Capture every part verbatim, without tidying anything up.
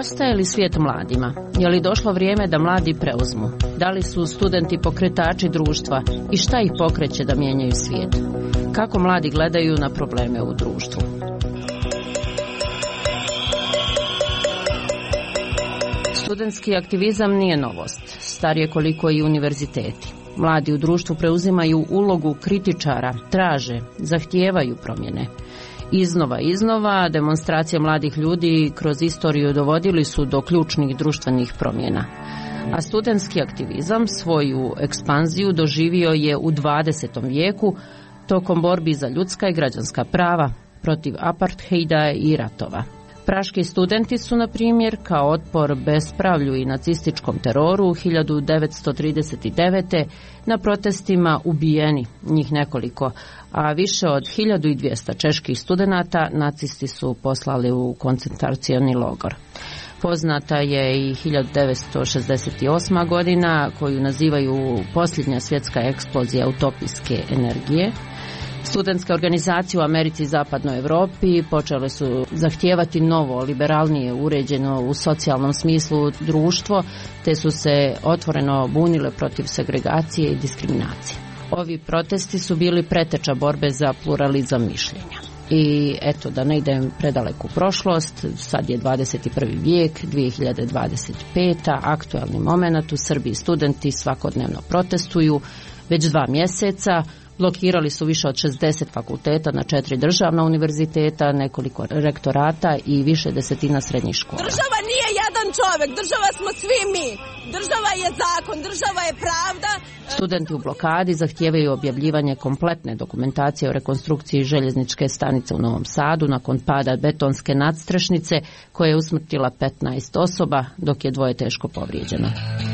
Ostaje li svijet mladima? Je li došlo vrijeme da mladi preuzmu? Da li su studenti pokretači društva i šta ih pokreće da mijenjaju svijet? Kako mladi gledaju na probleme u društvu? Studentski aktivizam nije novost, star je koliko i univerziteti. Mladi u društvu preuzimaju ulogu kritičara, traže, zahtijevaju promjene. Iznova iznova demonstracije mladih ljudi kroz istoriju dovodili su do ključnih društvenih promjena. A studentski aktivizam svoju ekspanziju doživio je u dvadesetom vijeku tokom borbi za ljudska i građanska prava, protiv apartheida i ratova. Praški studenti su, na primjer, kao otpor bespravlju i nacističkom teroru hiljadu devetsto trideset devete. na protestima ubijeni, njih nekoliko, a više od hiljadu dvjesto čeških studenata nacisti su poslali u koncentracioni logor. Poznata je i hiljadu devetsto šezdeset osma. godina, koju nazivaju posljednja svjetska eksplozija utopijske energije. Studentske organizacije u Americi i Zapadnoj Europi počele su zahtijevati novo, liberalnije uređeno u socijalnom smislu društvo, te su se otvoreno bunile protiv segregacije i diskriminacije. Ovi protesti su bili preteča borbe za pluralizam mišljenja. I eto, da ne idem predaleku prošlost, sad je dvadeset prvi vijek, dvije hiljade dvadeset peta. aktualni moment, u Srbiji studenti svakodnevno protestuju već dva mjeseca. Blokirali su više od šezdeset fakulteta na četiri državna univerziteta, nekoliko rektorata i više desetina srednjih škola. Država nije jedan čovjek, država smo svi mi. Država je zakon, država je pravda. Studenti u blokadi zahtijevaju objavljivanje kompletne dokumentacije o rekonstrukciji željezničke stanice u Novom Sadu nakon pada betonske nadstrešnice koja je usmrtila petnaest osoba, dok je dvoje teško povrijeđeno.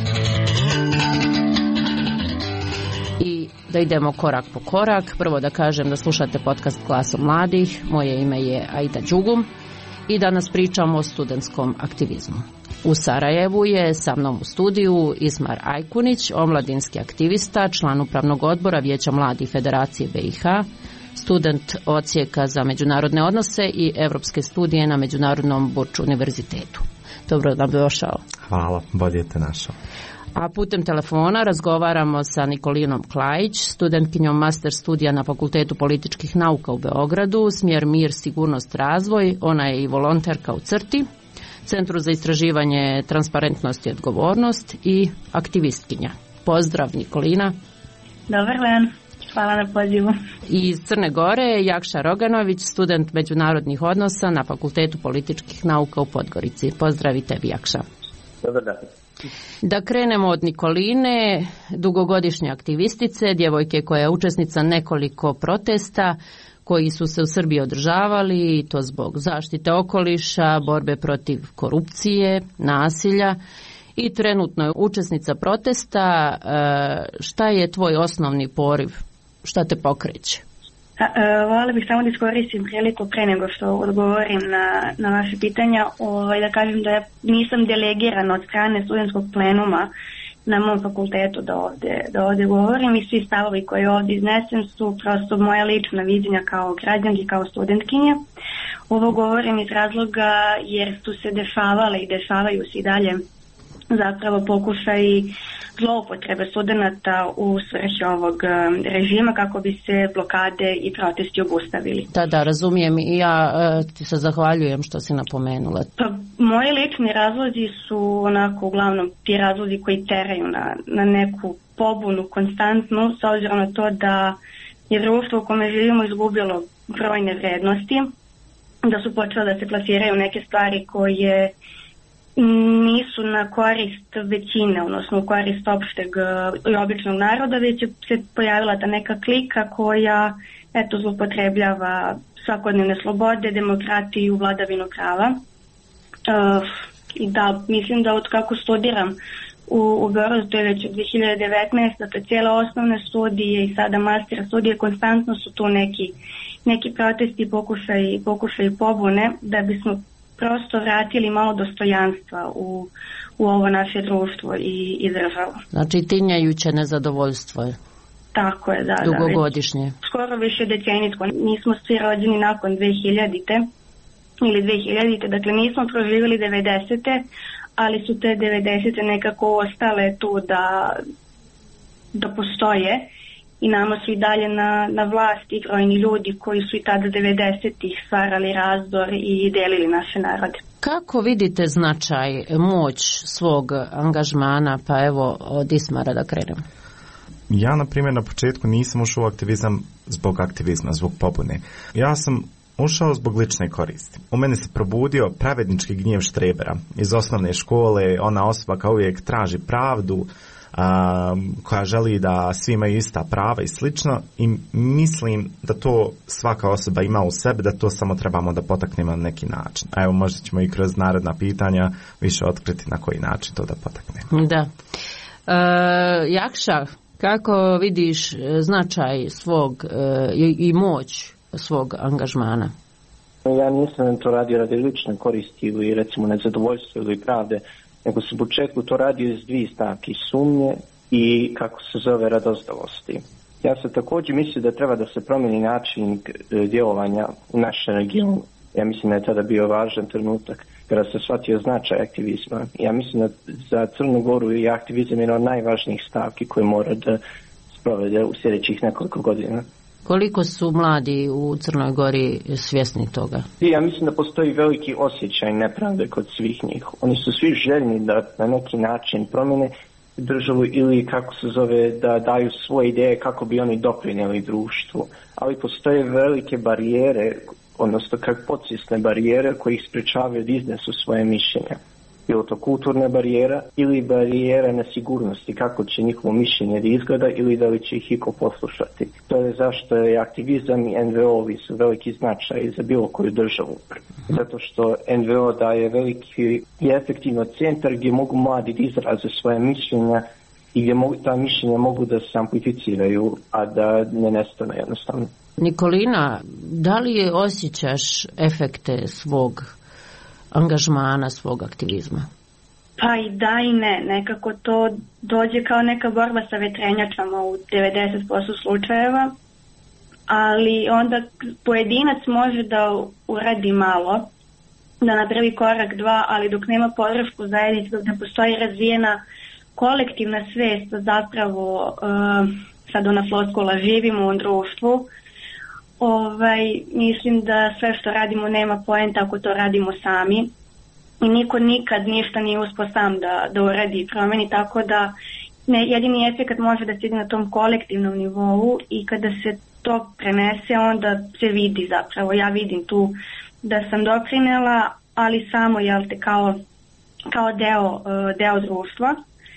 Da idemo korak po korak. Prvo da kažem da slušate podcast Glasom mladih. Moje ime je Aida Đugum i danas pričamo o studentskom aktivizmu. U Sarajevu je sa mnom u studiju Ismar Ajkunić, omladinski aktivista, član upravnog odbora Vijeća mladih Federacije B i H, student odsjeka za međunarodne odnose i evropske studije na Međunarodnom Burč univerzitetu. Dobro nam došao. Hvala, bolje te našao. A putem telefona razgovaramo sa Nikolinom Klajić, studentkinjom master studija na Fakultetu političkih nauka u Beogradu, smjer Mir, sigurnost, razvoj. Ona je i volonterka u CRTI, Centru za istraživanje transparentnosti i odgovornost, i aktivistkinja. Pozdrav, Nikolina. Dobar dan, hvala na pozivu. I iz Crne Gore Jakša Roganović, student međunarodnih odnosa na Fakultetu političkih nauka u Podgorici. Pozdrav i tebi, Jakša. Dobar dan. Da krenemo od Nikoline, dugogodišnje aktivistice, djevojke koja je učesnica nekoliko protesta koji su se u Srbiji održavali, to zbog zaštite okoliša, borbe protiv korupcije, nasilja, i trenutno je učesnica protesta. Šta je tvoj osnovni poriv? Šta te pokreće? Voljela bih samo da iskoristim priliku pre nego što odgovorim na, na vaše pitanja, ovaj, da kažem da ja nisam delegirana od strane studentskog plenuma na mom fakultetu da ovde, da ovde govorim, i svi stavovi koji ovdje iznesem su prosto moja lična viđenja kao građanki, kao studentkinje. Ovo govorim iz razloga jer su se dešavale i dešavaju se i dalje zapravo pokušaj zloupotrebe studenata u svrhi ovog režima kako bi se blokade i protesti obustavili. Da, da, razumijem, i ja e, ti se zahvaljujem što si napomenula. Pa, moji lični razlozi su onako uglavnom ti razlozi koji teraju na, na neku pobunu konstantnu, s obzirom na to da je društvo u kome živimo izgubilo brojne vrednosti, da su počele da se plasiraju neke stvari koje nisu na korist većine, odnosno u korist opšteg i običnog naroda, već se pojavila ta neka klika koja eto zloupotrebljava svakodnevne slobode, demokratiju, vladavinu prava. Uh, I da, mislim da od kako studiram u, u Beogradu, to je već od dvije hiljade devetnaeste. Dakle, cijele osnovne studije i sada master studije, konstantno su tu neki, neki protesti, pokušaj, pokušaj pobune, da bismo prosto vratili malo dostojanstva u, u ovo naše društvo i, i državu. Znači tinjajuće nezadovoljstvo je. Tako je, da. Dugogodišnje. Da, skoro više decenijsko. Mi smo svi rođeni nakon dve hiljadite ili dve hiljadite, dakle nismo proživjeli devedesete, ali su te devedesete nekako ostale tu da, da postoje i nama su i dalje na, na vlasti brojni ljudi koji su i tada devedesetih stvarali razdor i delili naše narode. Kako vidite značaj, moć svog angažmana, pa evo od Ismara da krenemo? Ja, na primjer, na početku nisam ušao u aktivizam zbog aktivizma, zbog pobune. Ja sam ušao zbog lične koristi. U meni se probudio pravednički gnjev štrebera. Iz osnovne škole ona osoba kao uvijek traži pravdu, a, koja želi da svi imaju ista prava i slično, i mislim da to svaka osoba ima u sebi, da to samo trebamo da potaknemo na neki način. A evo, možda ćemo i kroz naredna pitanja više otkriti na koji način to da potaknemo. Da. E, Jakša, kako vidiš značaj svog e, i, i moć svog angažmana? Ja nisam to radio radi lične koristi ili recimo nezadovoljstva ili pravde, nego sam u početku to radio iz dvije stavke, sumnje i kako se zove radozdavosti. Ja sam također mislio da treba da se promijeni način djelovanja u našem regionu. Ja mislim da je tada bio važan trenutak kada se shvatio značaj aktivizma. Ja mislim da za Crnu Goru je aktivizam jedna od najvažnijih stavki koje mora da sprovede u sljedećih nekoliko godina. Koliko su mladi u Crnoj Gori svjesni toga? Ja mislim da postoji veliki osjećaj nepravde kod svih njih. Oni su svi željni da na neki način promjene državu ili kako se zove da daju svoje ideje kako bi oni doprinijeli društvu. Ali postoje velike barijere, odnosno kako podsvjesne barijere koji ih sprečavaju da iznesu svoje mišljenja. Bilo to kulturna barijera ili barijera nesigurnosti, kako će njihovo mišljenje da izgleda ili da li će ih iko poslušati. To je zašto je aktivizam i en ve o-vi su veliki značaj za bilo koju državu. Zato što en ve o daje veliki i efektivno centar gdje mogu mladi da izraze svoje mišljenja i gdje mogu, ta mišljenja mogu da se amplificiraju, a da ne nestane jednostavno. Nikolina, da li osjećaš efekte svog angažmana, svog aktivizma? Pa i da i ne. Nekako to dođe kao neka borba sa vetrenjačama u devedeset posto slučajeva, ali onda pojedinac može da uradi malo, da napravi korak dva, ali dok nema podršku zajednice, dok ne postoji razvijena kolektivna svest, zapravo uh, sad ona floskula, živimo u društvu, Ovaj, mislim da sve što radimo nema poenta ako to radimo sami i niko nikad ništa nije uspio sam da, da uradi i promeni, tako da ne, jedini efekt može da se ide na tom kolektivnom nivou i kada se to prenese onda se vidi zapravo, ja vidim tu da sam doprinela, ali samo jel te kao, kao deo, deo društva.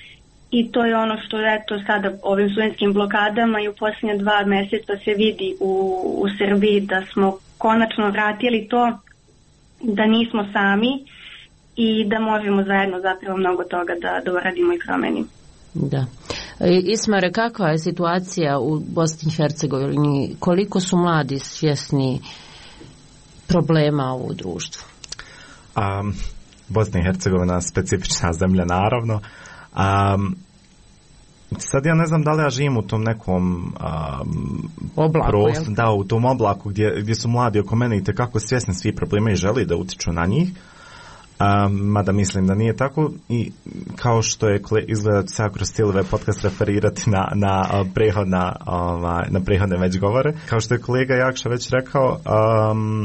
I to je ono što eto sada ovim studentskim blokadama i u posljednje dva mjeseca se vidi u, u Srbiji da smo konačno vratili to da nismo sami i da možemo zajedno zapravo mnogo toga da, da uradimo i promenimo. Da. Ismare, kakva je situacija u Bosni i Hercegovini? Koliko su mladi svjesni problema u društvu? Um, Bosna i Hercegovina specifična zemlja, naravno. Um, sad ja ne znam da li ja živim u tom nekom um, oblaku, prostoru, da, u tom oblaku gdje, gdje su mladi oko mene i tekako svjesni svi problema i želi da utiču na njih, um, mada mislim da nije tako i kao što je izgleda se kroz cijeli podcast referirati na, na, prehodna, ovaj, na prehodne već govore, kao što je kolega Jakša već rekao, um,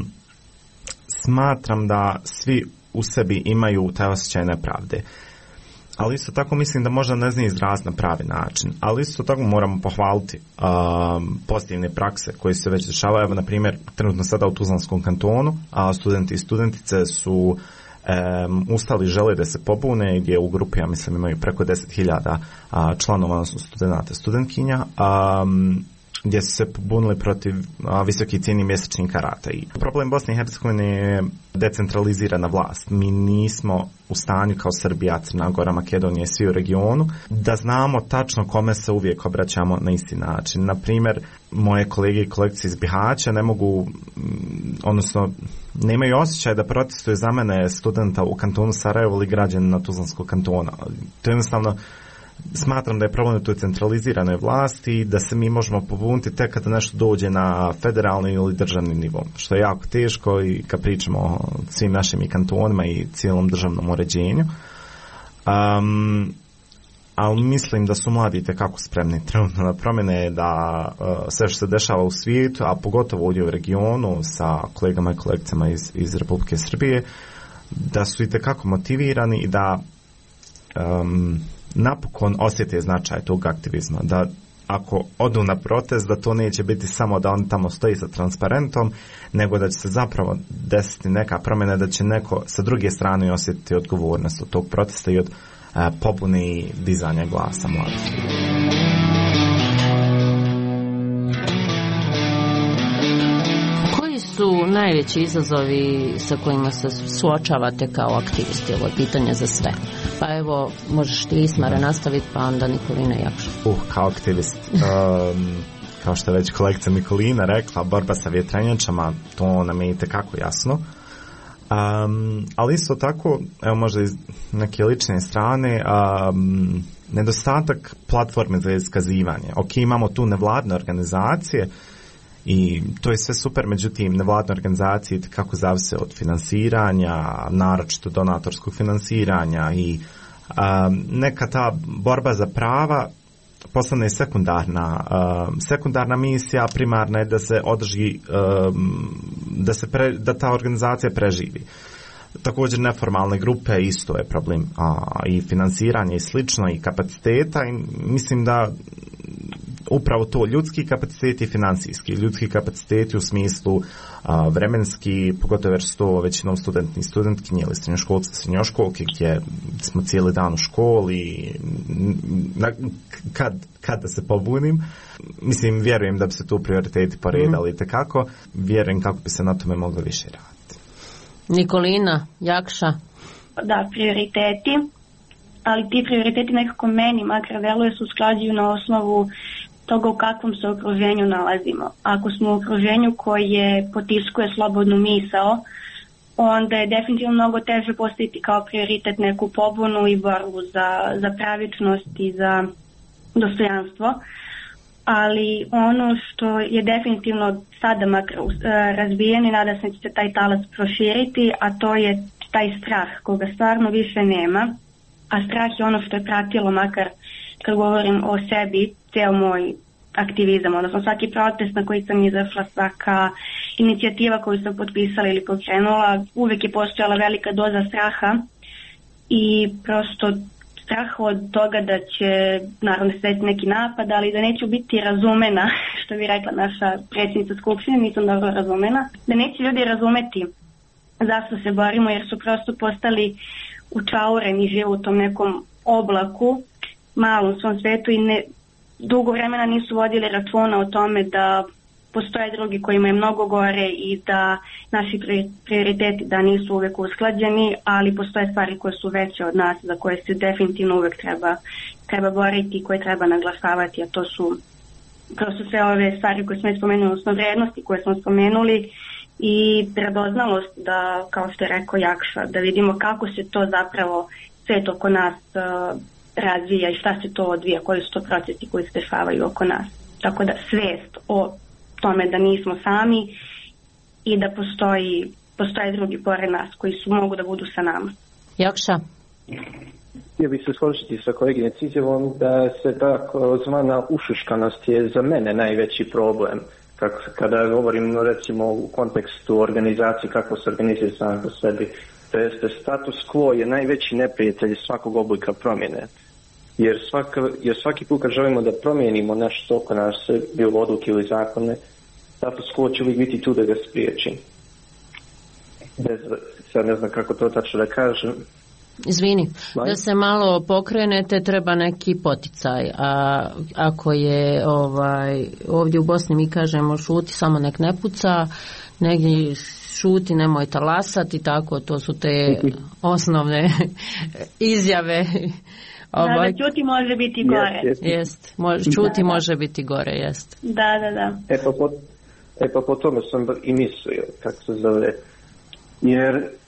smatram da svi u sebi imaju taj osjećaj nepravde. Ali isto tako mislim da možda ne zna izraz na pravi način. Ali isto tako moramo pohvaliti um, pozitivne prakse koje se već dešavaju. Evo, na primjer, trenutno sada u Tuzlanskom kantonu, a studenti i studentice su um, ustali, žele da se pobune, gdje u grupi, ja mislim, imaju preko deset hiljada uh, članova, odnosno studenta, studentkinja, um, gdje su se pobunili protiv a, visoki cijeni mjesečnih karata. I problem Bosne i Hercegovine je decentralizirana vlast. Mi nismo u stanju kao Srbija, Crna Gora, Makedonija, svi u regionu, da znamo tačno kome se uvijek obraćamo na isti način. Na primjer, moje kolege i kolegice iz Bihaća ne mogu, odnosno nemaju osjećaj da protestuju za mene studenta u kantonu Sarajevo ili građanina Tuzlanskog kantona. To je jednostavno Smatram da je problem u toj centraliziranoj vlasti, da se mi možemo pobuniti tek kada nešto dođe na federalni ili državni nivo, što je jako teško i kad pričamo o svim našim i kantonima i cijelom državnom uređenju. Um, ali mislim da su mladi itekako spremni trenutno na promjene, da uh, sve što se dešava u svijetu, a pogotovo ovdje u regionu sa kolegama i kolegicama iz, iz Republike Srbije, da su itekako motivirani i da um, napokon osjete značaj tog aktivizma, da ako odu na protest, da to neće biti samo da on tamo stoji sa transparentom, nego da će se zapravo desiti neka promjena, da će neko sa druge strane osjetiti odgovornost od tog protesta i od a, pobune i dizanja glasa mladih. Koji su najveći izazovi sa kojima se suočavate kao aktivisti? Ovo je pitanje za sve. Pa evo, možeš ti Ismare nastaviti, pa onda Nikolina Jakša. Uh, kao aktivist. Um, kao što je već kolegica Nikolina rekla, borba sa vjetrenjačama, to nam je itekako jasno. Um, ali isto tako, evo možda iz neke lične strane, um, nedostatak platforme za iskazivanje. Ok, imamo tu nevladne organizacije i to je sve super, međutim nevladne organizacije kako zavise od finansiranja, naročito donatorskog finansiranja i um, neka ta borba za prava postane sekundarna um, sekundarna misija, primarna je da se održi um, da se pre, da ta organizacija preživi. Također neformalne grupe isto je problem, a, i finansiranje i slično i kapaciteta, i mislim da upravo to, ljudski kapaciteti i financijski. Ljudski kapaciteti u smislu a, vremenski, pogotovo jer su to većinom studenti i studentkinje ili srednjoškolci, srednjoškolke, gdje smo cijeli dan u školi, na, kad, kad da se pobunim. Mislim, vjerujem da bi se tu prioriteti poredali mm. tekako. Vjerujem kako bi se na tome moglo više raditi. Nikolina, Jakša. Da, prioriteti, ali ti prioriteti nekako meni makar deluje se usklađuju na osnovu toga u kakvom se okruženju nalazimo. Ako smo u okruženju koje potiskuje slobodnu misao, onda je definitivno mnogo teže postaviti kao prioritet neku pobunu i borbu za, za pravičnost i za dostojanstvo. Ali ono što je definitivno sada makar razbijen i nada se da će se taj talac proširiti, a to je taj strah koga stvarno više nema, a strah je ono što je pratilo makar kad govorim o sebi, ceo moj aktivizam, odnosno svaki protest na koji sam izašla, svaka inicijativa koju sam potpisala ili pokrenula, uvek je postojala velika doza straha i prosto strah od toga da će naravno se desiti neki napad, ali da neću biti razumena, što bi rekla naša predsjednica Skupštine, nisam dobro razumena, da neće ljudi razumeti zašto se borimo, jer su prosto postali učaureni, žive u tom nekom oblaku, malom svom svetu i ne, dugo vremena nisu vodili računa o tome da postoje drugi kojima je mnogo gore i da naši prioriteti da nisu uvek usklađeni, ali postoje stvari koje su veće od nas, za koje se definitivno uvek treba, treba boriti i koje treba naglašavati, a to su prosto sve ove stvari koje smo spomenuli, odnosno vrednosti koje smo spomenuli i radoznalost da, kao što je rekao Jakša, da vidimo kako se to zapravo svet oko nas uh, razvija i šta se to odvija, koji su to procesi koji se dešavaju oko nas. Tako da svest o tome da nismo sami i da postoji, postoje drugi pored nas koji su mogu da budu sa nama. Jakša? Ja bih se složiti sa koleginicom izjavom da se tako zvana ušuškanost je za mene najveći problem. Kako, kada govorim no, recimo u kontekstu organizacije, kako se organizuje sam po sebi, to jeste status quo je najveći neprijatelj svakog oblika promjene. Jer, svaka, jer svaki put kad želimo da promijenimo nešto oko nas, bilo odluke ili zakone, status quo će uvijek biti tu da ga spriječi. Bez, sad ne znam kako to tačno da kažem. Izvini, da se malo pokrenete treba neki poticaj, a ako je ovaj, ovdje u Bosni mi kažemo šuti, samo nek ne puca, negdje šuti, nemoj talasati, tako, to su te osnovne izjave. Ovaj. Da, da čuti može biti gore. Jest, jest. Može, čuti da, može biti gore, jest. Da, da, da. E pa po, e pa po tome sam i mislio, kako se zove, jer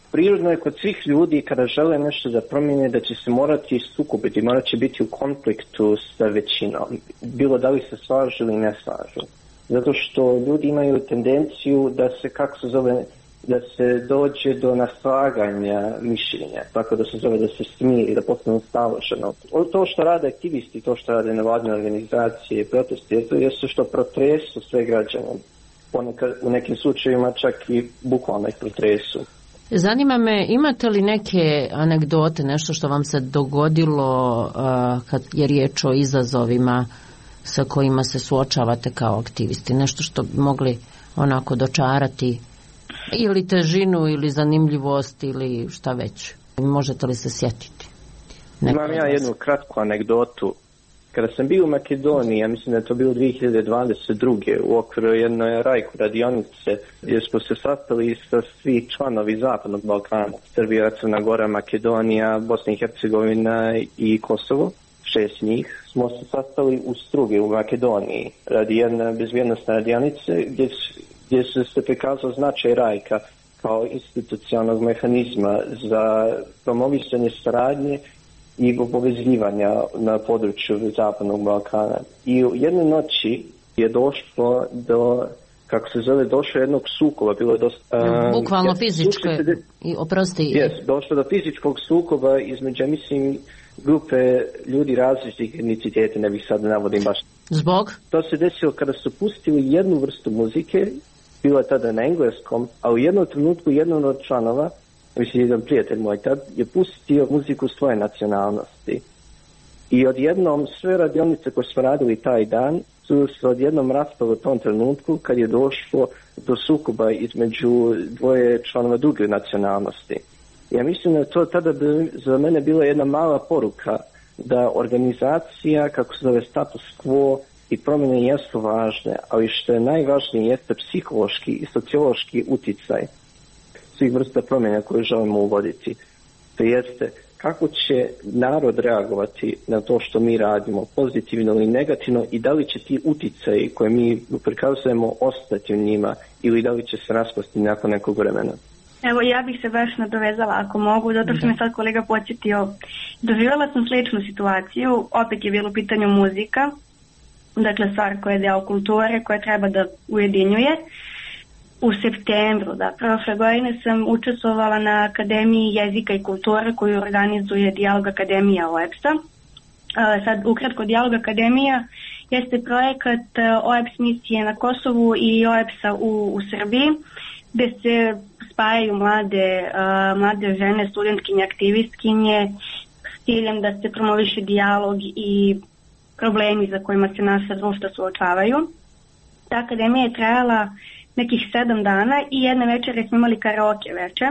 prirodno je kod svih ljudi kada žele nešto da promijene da će se morati sukobiti, morat će biti u konfliktu sa većinom, bilo da li se slažu ili ne slažu. Zato što ljudi imaju tendenciju da se, kako se zove, da se dođe do naslaganja mišljenja, tako da se zove da se smiri, da postane staloženo. To što rade aktivisti, to što rade nevladine organizacije, protesti, to je što protresu sve građane. Ponekad, u nekim slučajevima čak i bukvalno ih protresu. Zanima me, imate li neke anegdote, nešto što vam se dogodilo uh, kad je riječ o izazovima sa kojima se suočavate kao aktivisti? Nešto što bi mogli onako dočarati ili težinu ili zanimljivost ili šta već? Možete li se sjetiti? Neko Imam ja jednu kratku anegdotu. Kada sam bio u Makedoniji, ja mislim da je to bilo dvije hiljade dvadeset druge u okviru jedne rajku radionice gdje smo se sastali sa svi članovi Zapadnog Balkana, Srbija, Crna Gora, Makedonija, Bosna i Hercegovina i Kosovo, šest njih, smo se sastali u Strugi u Makedoniji radi jedne bezbjednostne radionice gdje, gdje se prikazao značaj rajka kao institucionalnog mehanizma za promovisanje saradnje i povezivanja na području Zapadnog Balkana. I u jednoj noći je došlo do, kako se zove, došlo jednog sukoba, bilo je dosta... Um, Bukvalno fizičko, de, i oprosti... Yes, došlo do fizičkog sukoba između, mislim, grupe ljudi različitih etniciteta, ne bih sad navodim baš. Zbog? To se desilo kada su pustili jednu vrstu muzike, bilo je tada na engleskom, a u jednom trenutku jednom od članova, mislim, jedan prijatelj moj tad, je pustio muziku svoje nacionalnosti. I odjednom sve radionice koje smo radili taj dan su se odjednom raspale u tom trenutku kad je došlo do sukoba između dvoje članova druge nacionalnosti. Ja mislim da to tada bi za mene bila jedna mala poruka da organizacija, kako se zove, status quo i promjene jesu važne, ali što je najvažnije jeste psihološki i sociološki uticaj svih vrsta promjena koje želimo uvoditi. To jeste kako će narod reagovati na to što mi radimo, pozitivno ili negativno, i da li će ti uticaji koje mi prikazujemo ostati u njima ili da li će se raspasti nakon nekog vremena. Evo, ja bih se baš nadovezala ako mogu, zato što me sad kolega podsjetio. Doživjela sam sličnu situaciju, opet je bilo u pitanju muzika, dakle stvar koja je deo kulture, koja treba da ujedinjuje. U septembru, da, prošle godine sam učestvovala na Akademiji jezika i kulture koju organizuje Dijalog Akademija O E P S-a. Sad, ukratko, Dijalog Akademija jeste projekat O E P S misije na Kosovu i O E P S-a u, u Srbiji, gde se spajaju mlade, uh, mlade žene, studentkinje, aktivistkinje, s ciljem da se promoviše dijalog i problemi za kojima se naša društva suočavaju. Ta akademija je trajala nekih sedam dana i jedne večere smo imali karaoke večer,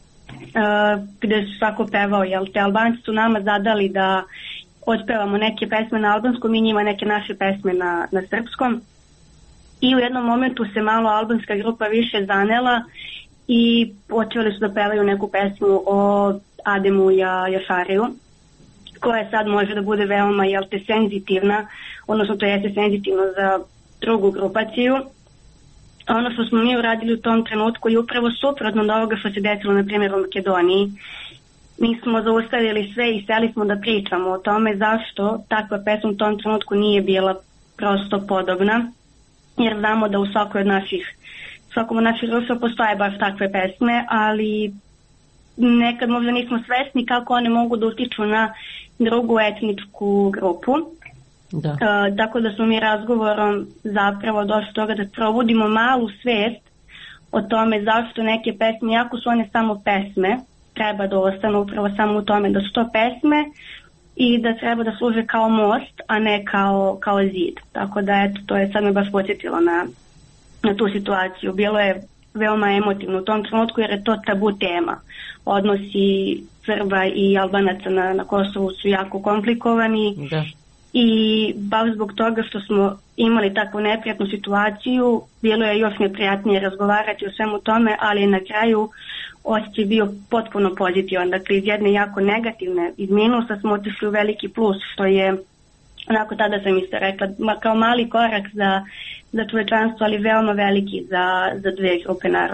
uh, gde su svako pevao, jel te, Albanci su nama zadali da otpevamo neke pesme na albanskom i njima neke naše pesme na, na srpskom. I u jednom momentu se malo albanska grupa više zanela i počeli su da pevaju neku pesmu o Ademu Jašariju, koja sad može da bude veoma, jel te, senzitivna, odnosno to jeste senzitivno za drugu grupaciju. Ono što smo mi uradili u tom trenutku je upravo suprotno od ovoga što se desilo, na primjer, u Makedoniji. Mi smo zaustavili sve i seli smo da pričamo o tome zašto takva pesma u tom trenutku nije bila prosto podobna, jer znamo da u svakoj od naših, svakom od naših društva postoje baš takve pesme, ali nekad možda nismo svesni kako one mogu da utiču na drugu etničku grupu. Da. Uh, tako da smo mi razgovorom zapravo došli do toga da probudimo malu svest o tome zašto neke pesme, iako su one samo pesme, treba da ostanu upravo samo u tome da su to pesme i da treba da služe kao most, a ne kao, kao zid. Tako da eto, to je sad me baš podsjetilo na, na tu situaciju. Bilo je veoma emotivno u tom trenutku jer je to tabu tema. Odnosi Srba i Albanaca na, na Kosovu su jako komplikovani. Da. I baš zbog toga što smo imali takvu neprijatnu situaciju, bilo je još neprijatnije razgovarati o svemu tome, ali na kraju osjećaj bio potpuno pozitivan. Dakle, iz jedne jako negativne, iz minusa smo otišli u veliki plus, što je, onako tada sam isto rekla, kao mali korak za, za čovečanstvo, ali veoma veliki za, za dve grupe naroda.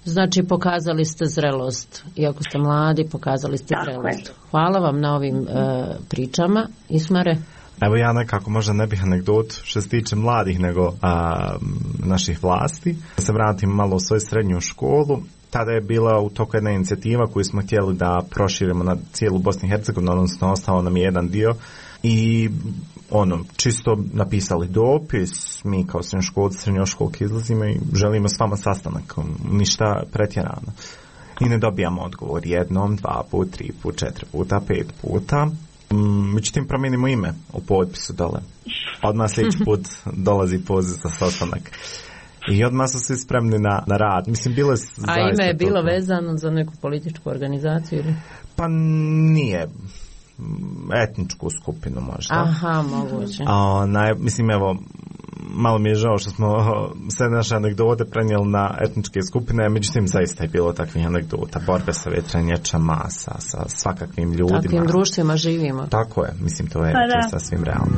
Znači, pokazali ste zrelost. Iako ste mladi, pokazali ste Tako zrelost. Je. Hvala vam na ovim uh, pričama. Ismare? Evo ja nekako možda ne bih anegdot što se tiče mladih nego a, naših vlasti. Da se vratim malo u svoju srednju školu. Tada je bila u toku jedna inicijativa koju smo htjeli da proširimo na cijelu Bosnu i Hercegovinu, odnosno ostao nam je jedan dio. I ono, čisto napisali dopis, mi kao srednjoškolci, srednjoškolke izlazimo i želimo s vama sastanak, ništa pretjerano. I ne dobijamo odgovor jednom, dva put, tri put, četiri puta, pet puta. Međutim, promijenimo ime u potpisu dole. Odmah sljedeći put dolazi poziv za sastanak. I odmah su svi spremni na, na rad. Mislim, bilo je A ime je bilo vezano za neku političku organizaciju ili? Pa nije. Etničku skupinu možda. Aha, moguće. A, na, mislim, evo, malo mi je žao što smo sve naše anegdote prenijeli na etničke skupine, međutim, zaista je bilo takvih anegdota, borbe sa vjetrenjačama, sa, sa svakakvim ljudima. Takvim društvima živimo. Tako je, mislim, to je, pa to je sasvim realno.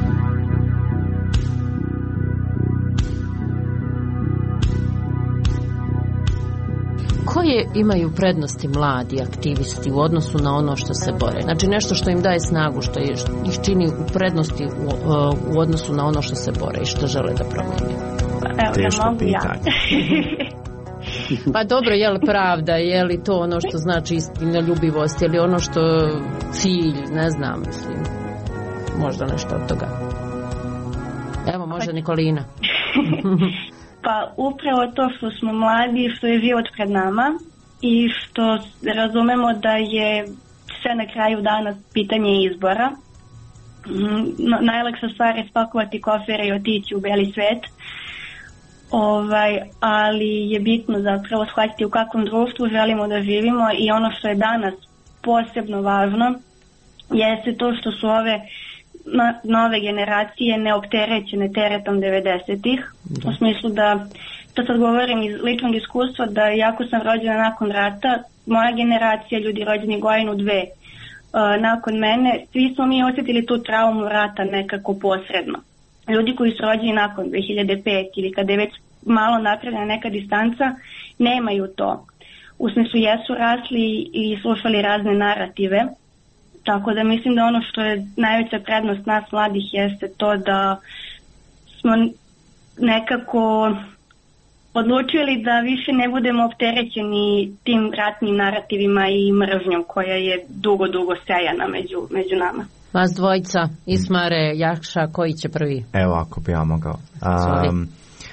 Koje imaju prednosti mladi aktivisti u odnosu na ono što se bore? Znači nešto što im daje snagu, što ih čini u prednosti u, u odnosu na ono što se bore i što žele da promijene? Evo, Teško ja mogu pitanje. Ja. Pa dobro, je li pravda, je li to ono što znači istinoljubivost, je li ono što cilj, ne znam, mislim, možda nešto od toga. Evo, može Nikolina. Pa upravo to što smo mladi, što je život pred nama i što razumemo da je sve na kraju dana pitanje izbora. No, najlakša stvar je spakovati kofere i otići u beli svet. Ovaj, ali je bitno zapravo shvatiti u kakvom društvu želimo da živimo i ono što je danas posebno važno jeste to što su ove nove generacije neopterećene teretom devedesetih. U smislu da, to sad govorim iz ličnog iskustva, da jako sam rođena nakon rata, moja generacija, ljudi rođeni godinu dve uh, nakon mene, svi smo mi osjetili tu traumu rata nekako posredno. Ljudi koji su rođeni nakon dve hiljade pete ili kada je već malo napravljena neka distanca, nemaju to. U smislu jesu rasli i slušali razne narative. Tako da mislim da ono što je najveća prednost nas mladih jeste to da smo nekako odlučili da više ne budemo opterećeni tim ratnim narativima i mržnjom koja je dugo, dugo sejana među, među nama. Vas dvojica, Ismare, Jakša, koji će prvi? Evo, ako bi ja mogao. Um,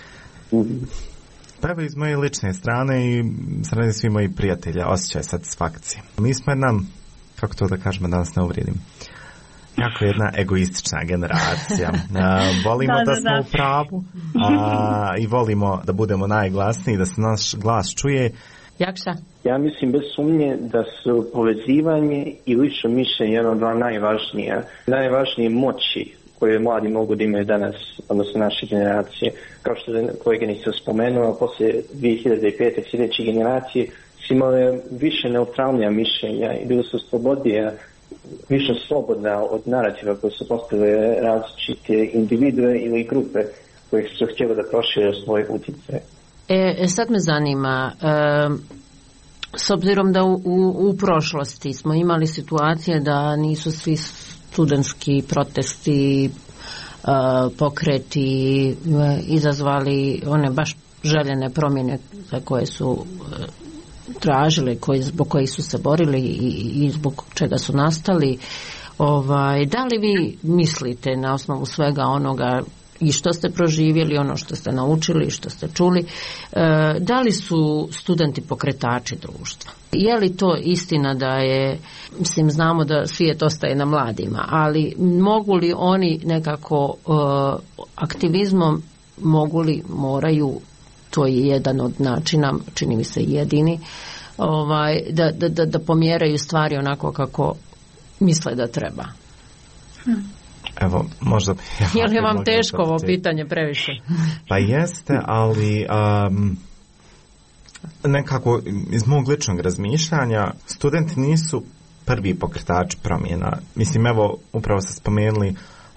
Prvo iz moje lične strane i strane svih mojih prijatelja osjećaj satisfakcije. Mi smo jedna, kako to da kažemo, da nas ne uvrijedim, jako jedna egoistična generacija. Uh, volimo da, da, da smo da. u pravu uh, i volimo da budemo najglasniji, da se naš glas čuje. Jakša? Ja mislim bez sumnje da su povezivanje i lično mišljenje jedno od dva najvažnija. Najvažnije moći koje mladi mogu da imaju danas, odnosno naše generacije. Kao što je koleginica spomenula, poslije dvije hiljade pete sljedeće generacije su imale više neutralnija mišljenja i bili su slobodnija, više slobodna od narativa koje su postavile različite individue ili grupe koje su htjeli da prošire svoje utjecaje. E, sad me zanima, e, s obzirom da u, u, u prošlosti smo imali situacije da nisu svi studentski protesti, e, pokreti e, izazvali one baš željene promjene za koje su e, tražili, koji, zbog kojih su se borili i, i zbog čega su nastali. Ovaj, da li vi mislite na osnovu svega onoga i što ste proživjeli, ono što ste naučili, što ste čuli, e, da li su studenti pokretači društva? Je li to istina da je, mislim, znamo da svijet ostaje na mladima, ali mogu li oni nekako e, aktivizmom, mogu li, moraju, to je jedan od načina, čini mi se jedini, ovaj, da, da, da, da pomjeraju stvari onako kako misle da treba? Hm. Evo, možda... Ja, je li vam teško ovo pitanje previše? Pa jeste, ali um, nekako iz mog ličnog razmišljanja studenti nisu prvi pokretači promjena. Mislim, evo, upravo ste spomenuli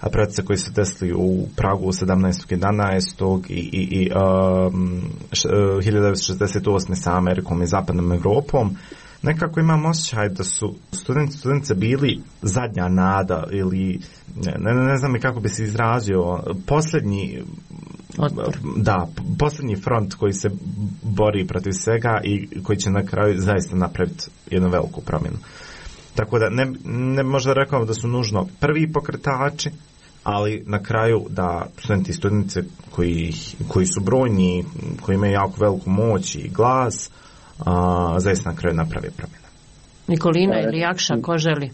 procese koji su desili u Pragu sedamnaestog jedanaestog i, i, i um, hiljadu devetsto šezdeset osme sa Amerikom i zapadnom Evropom, nekako imam osjećaj da su studenti studentice bili zadnja nada ili ne, ne, ne znam i kako bi se izrazio, posljednji Otpor. da, posljednji front koji se bori protiv svega i koji će na kraju zaista napraviti jednu veliku promjenu. Tako da ne, ne možda rekao da su nužno prvi pokretači, ali na kraju da studenti i studentice koji, koji su brojni, koji imaju jako veliku moć i glas, a, zaista na kraju napravi promjene. Nikolina ili Jakša, ko želi?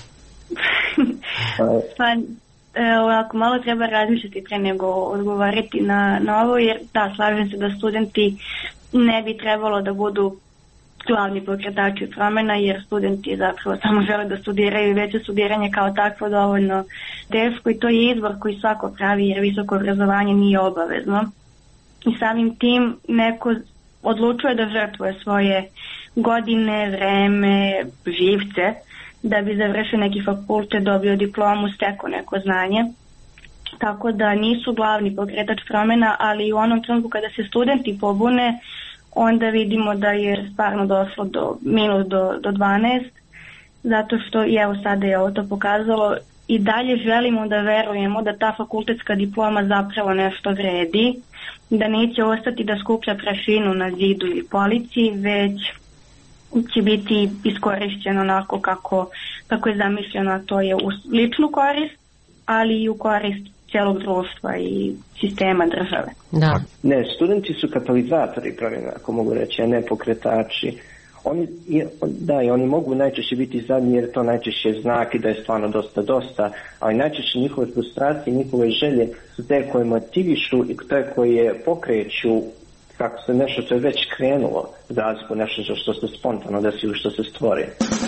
Pa, ovako, malo treba razmišljati pre nego odgovarati na, na ovo, jer da, slažem se da studenti ne bi trebalo da budu glavni pokretači promjena, jer studenti zapravo samo žele da studiraju i već je studiranje kao takvo dovoljno teško i to je izbor koji svako pravi, jer visoko obrazovanje nije obavezno. I samim tim neko odlučuje da žrtvuje svoje godine, vreme, živce, da bi završio neki fakultet, dobio diplomu, stekao neko znanje. Tako da nisu glavni pokretač promjena, ali u onom trenutku kada se studenti pobune, onda vidimo da je stvarno došlo do minus do, do dvanaest, zato što i evo sada je ovo to pokazalo i dalje želimo da verujemo da ta fakultetska diploma zapravo nešto vredi, da neće ostati da skuplja prašinu na zidu ili polici, već će biti iskorišćeno onako kako, kako je zamišljeno, a to je u ličnu korist, ali i u korist cijelog društva i sistema države. Da. Ne, studenti su katalizatori promjena, ako mogu reći, a ne pokretači. Oni, da, i oni mogu najčešće biti zadnji, jer to najčešće je znak i da je stvarno dosta dosta, ali najčešće njihove frustracije, njihove želje su te koje motivišu i te koje pokreću kako se nešto što je već krenulo, za razliku nešto što se spontano desi ili što se stvori.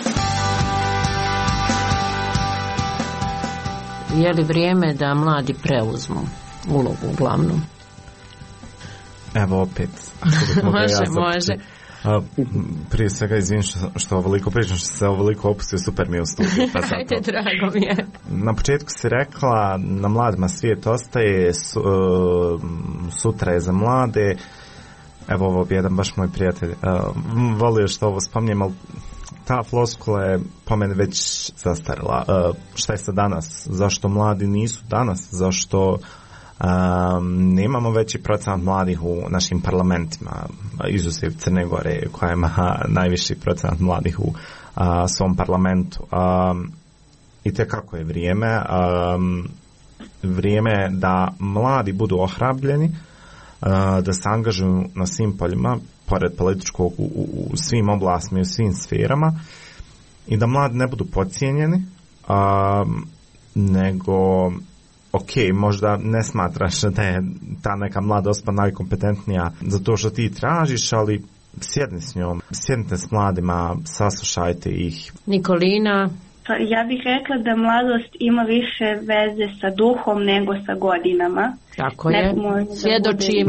Je li vrijeme da mladi preuzmu ulogu glavnu? Evo opet. Može, ja može. A, prije svega izvim što, što ovoliko pričam, što se ovoliko opustio, super mi je u studiju. Pa ajde, drago mi je. Na početku si rekla, na mladima svijet ostaje, su, uh, sutra je za mlade. Evo ovo bi jedan baš moj prijatelj uh, volio što ovo spominjem, ali ta floskula je po mene već zastarila. Uh, šta je sa danas? Zašto mladi nisu danas? Zašto um, nemamo veći procenat mladih u našim parlamentima, izuzev Crne Gore koja ima najviši procenat mladih u uh, svom parlamentu. Um, I tekako je vrijeme. Um, vrijeme je da mladi budu ohrabljeni, da se angažuju na svim poljima, pored političkog, u, u, u svim oblastima i u svim sferama, i da mladi ne budu podcijenjeni, a, nego ok, možda ne smatraš da je ta neka mlada osoba najkompetentnija za to što ti tražiš, ali sjedni s njom, sjednite s mladima, saslušajte ih. Nikolina? Pa ja bih rekla da mladost ima više veze sa duhom nego sa godinama. Tako je, svjedočim.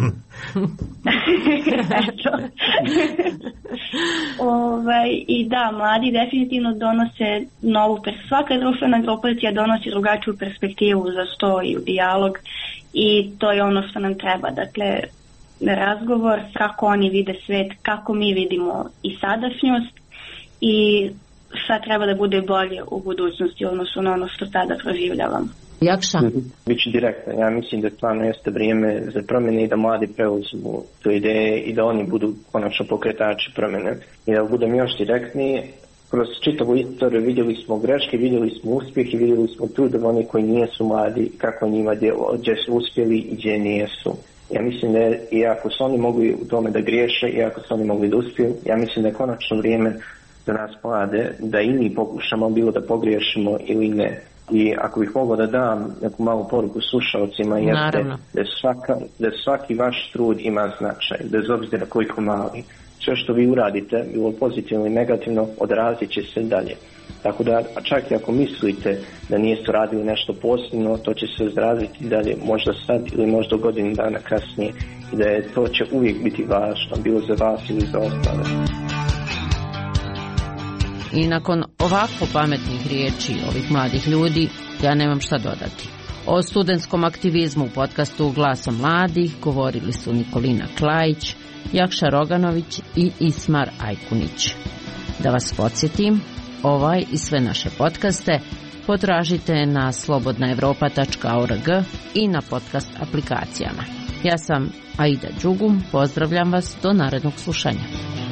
ovaj, I da, mladi definitivno donose novu, svaka društvena grupacija donosi drugačiju perspektivu za sto i u dijalog, i to je ono što nam treba. Dakle, razgovor kako oni vide svet, kako mi vidimo i sadašnjost i šta treba da bude bolje u budućnosti odnosno na ono što sada proživljavam. Jakša? Biću direktno. Ja mislim da stvarno jeste vrijeme za promjene i da mladi preuzmu tu ideje i da oni budu konačno pokretači promjene. I da budem još direktniji, kroz čitavu istoriju vidjeli smo greške, vidjeli smo uspjeh i vidjeli smo trud oni koji nijesu mladi, kako njima djelo, gdje su uspjeli i gdje nijesu. Ja mislim da je, iako su oni mogli u tome da griješe, iako su oni mogli da uspiju, ja mislim da je konačno vrijeme za nas mlade, da i mi pokušamo bilo da pogriješimo ili ne. I ako bih mogao da dam neku malu poruku slušalcima, jeste da, svaka, da svaki vaš trud ima značaj, bez obzira koliko mali. Sve što vi uradite, bilo pozitivno ili negativno, odrazit će se dalje. Tako da, a čak i ako mislite da niste radili nešto posebno, to će se odraziti dalje, možda sad ili možda godinu dana kasnije. I da je, to će uvijek biti važno, bilo za vas ili za ostale. I nakon ovako pametnih riječi ovih mladih ljudi, ja nemam šta dodati. O studentskom aktivizmu u podcastu Glasom mladih govorili su Nikolina Klajić, Jakša Roganović i Ismar Ajkunić. Da vas podsjetim, ovaj i sve naše podcaste potražite na slobodna evropa tačka org i na podcast aplikacijama. Ja sam Aida Đugum, pozdravljam vas do narednog slušanja.